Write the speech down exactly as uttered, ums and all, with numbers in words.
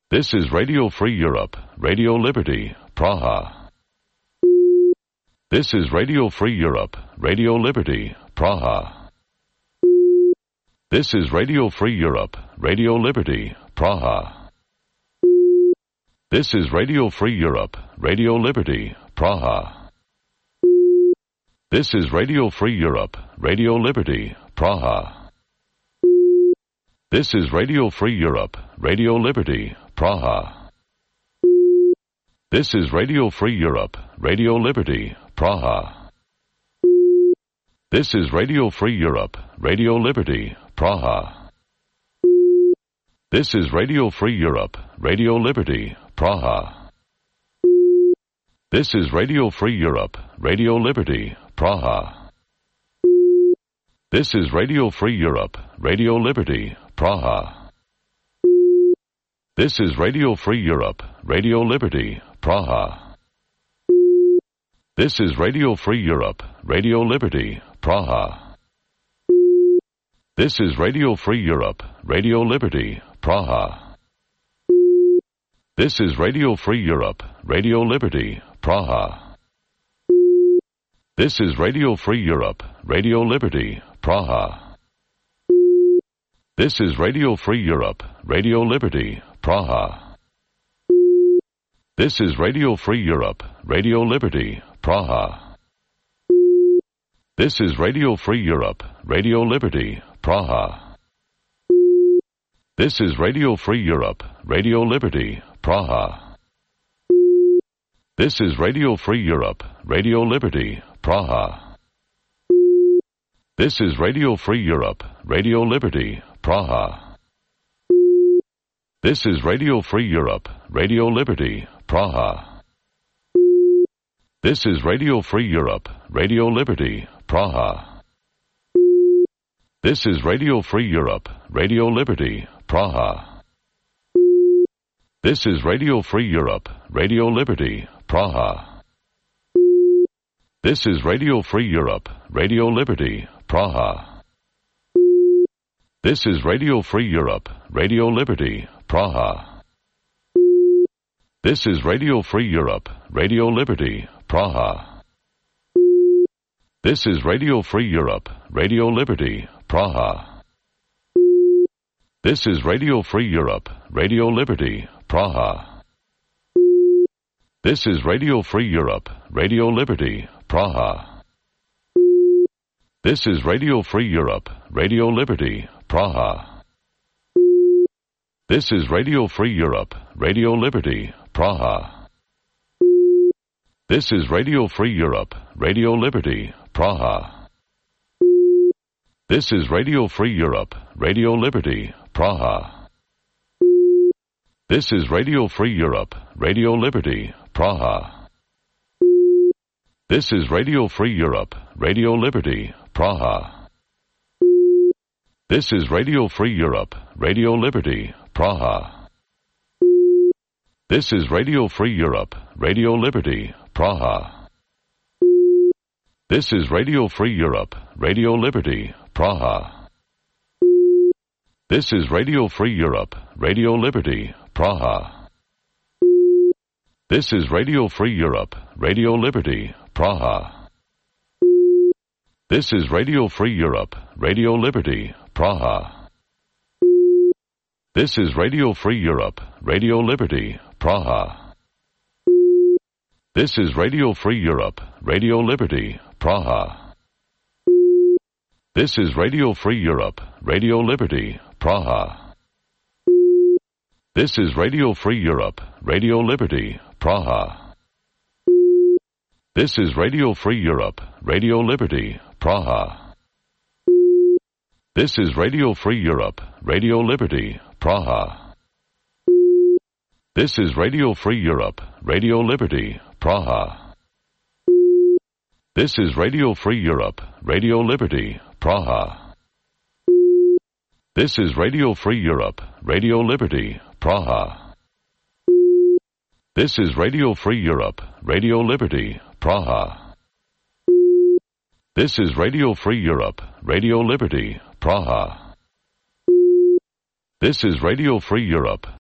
This is Radio Free Europe, Radio Liberty, Praha. This is Radio Free Europe, Radio Liberty, Praha. This is Radio Free Europe, Radio Liberty, Praha. This is Radio Free Europe, Radio Liberty, Praha. This is Radio Free Europe, Radio Liberty, Praha. This is Radio Free Europe, Radio Liberty, Praha. This is Radio Free Europe, Radio Liberty, Praha. This is Radio Free Europe, Radio Liberty, Praha. This is Radio Free Europe, Radio Liberty, Praha. This is Radio Free Europe, Radio Liberty, Praha. This is Radio Free Europe, Radio Liberty, Praha. This is Radio Free Europe, Radio Liberty, Praha. This is Radio Free Europe, Radio Liberty, Praha. This is Radio Free Europe, Radio Liberty, Praha. This is Radio Free Europe, Radio Liberty, Praha. This is Radio Free Europe, Radio Liberty, Praha. This is Radio Free Europe, Radio Liberty, Praha. This is Radio Free Europe, Radio Liberty, Praha. This is Radio Free Europe, Radio Liberty, Praha. This is Radio Free Europe, Radio Liberty, Praha. This is Radio Free Europe, Radio Liberty, Praha. This is Radio Free Europe, Radio Liberty, Praha. This is Radio Free Europe, Radio Liberty, Praha. This is Radio Free Europe, Radio Liberty, Praha. This is Radio Free Europe, Radio Liberty, Praha. This is Radio Free Europe, Radio Liberty, Praha. This is Radio Free Europe, Radio Liberty, Praha. This is Radio Free Europe, Radio Liberty, Praha. This is Radio Free Europe, Radio Liberty, Praha. This is Radio Free Europe, Radio Liberty, Praha. This is Radio Free Europe, Radio Liberty, Praha. This is Radio Free Europe, Radio Liberty, Praha. This is Radio Free Europe, Radio Liberty, Praha. This is Radio Free Europe, Radio Liberty, Praha. This is Radio Free Europe, Radio Liberty, Praha. This is Radio Free Europe, Radio Liberty, Praha. This is Radio Free Europe, Radio Liberty, Praha. This is Radio Free Europe, Radio Liberty, Praha. This is Radio Free Europe, Radio Liberty, Praha. This is Radio Free Europe, Radio Liberty, Praha. This is Radio Free Europe, Radio Liberty, Praha. This is Radio Free Europe, Radio Liberty, Praha. This is Radio Free Europe, Radio Liberty, Praha. This is Radio Free Europe, Radio Liberty, Praha. This is Radio Free Europe, Radio Liberty, Praha. This is Radio Free Europe, Radio Liberty, Praha. This is Radio Free Europe, Radio Liberty, Praha. This is Radio Free Europe, Radio Liberty, Praha. This is Radio Free Europe, Radio Liberty, Praha. This is Radio Free Europe, Radio Liberty, Praha. This is Radio Free Europe, Radio Liberty, Praha. This is Radio Free Europe, Radio Liberty, Praha. This is Radio Free Europe, Radio Liberty, Praha. This is Radio Free Europe, Radio Liberty, Praha. This is Radio Free Europe, Radio Liberty, Praha. This is Radio Free Europe,